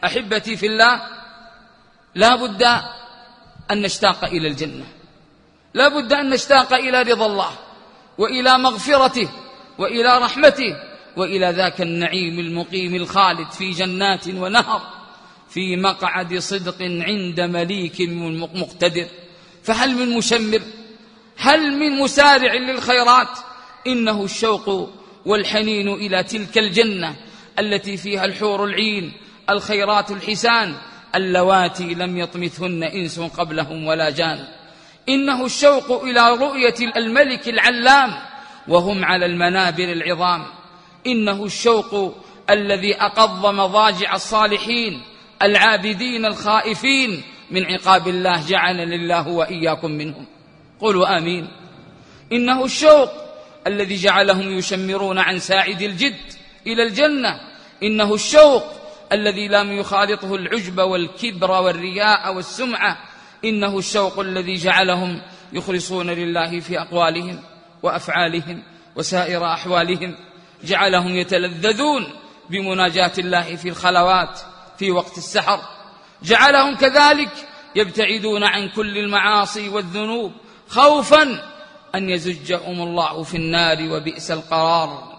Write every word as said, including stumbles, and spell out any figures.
أحبتي في الله، لا بد أن نشتاق إلى الجنة، لا بد أن نشتاق إلى رضا الله وإلى مغفرته وإلى رحمته وإلى ذاك النعيم المقيم الخالد في جنات ونهر في مقعد صدق عند مليك مقتدر. فهل من مشمر؟ هل من مسارع للخيرات؟ إنه الشوق والحنين إلى تلك الجنة التي فيها الحور العين الخيرات الحسان اللواتي لم يطمثهن إنس قبلهم ولا جان. إنه الشوق إلى رؤية الملك العلام وهم على المنابر العظام. إنه الشوق الذي أقض مضاجع الصالحين العابدين الخائفين من عقاب الله، جعلنا الله وإياكم منهم. قولوا آمين. إنه الشوق الذي جعلهم يشمرون عن ساعد الجد إلى الجنة. إنه الشوق الذي لم يخالطه العجب والكبر والرياء والسمعة. إنه الشوق الذي جعلهم يخلصون لله في أقوالهم وأفعالهم وسائر أحوالهم، جعلهم يتلذذون بمناجاة الله في الخلوات في وقت السحر، جعلهم كذلك يبتعدون عن كل المعاصي والذنوب خوفا أن يزجهم الله في النار وبئس القرار.